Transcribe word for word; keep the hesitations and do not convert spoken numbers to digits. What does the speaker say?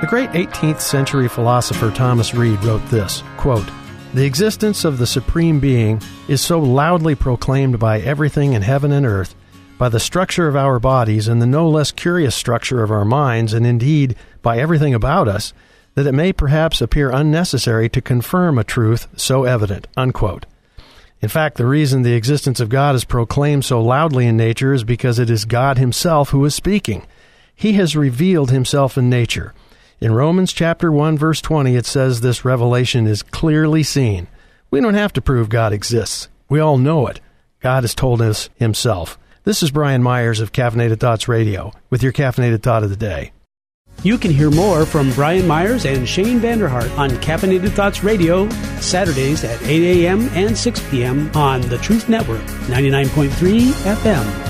The great eighteenth century philosopher Thomas Reid wrote this, quote, "The existence of the Supreme Being is so loudly proclaimed by everything in heaven and earth, by the structure of our bodies and the no less curious structure of our minds, and indeed by everything about us, that it may perhaps appear unnecessary to confirm a truth so evident," unquote. In fact, the reason the existence of God is proclaimed so loudly in nature is because it is God himself who is speaking. He has revealed himself in nature. In Romans chapter one, verse twenty, it says this revelation is clearly seen. We don't have to prove God exists. We all know it. God has told us himself. This is Brian Myers of Caffeinated Thoughts Radio with your Caffeinated Thought of the Day. You can hear more from Brian Myers and Shane Vanderhart on Caffeinated Thoughts Radio, Saturdays at eight a.m. and six p.m. on the Truth Network, ninety-nine point three F M.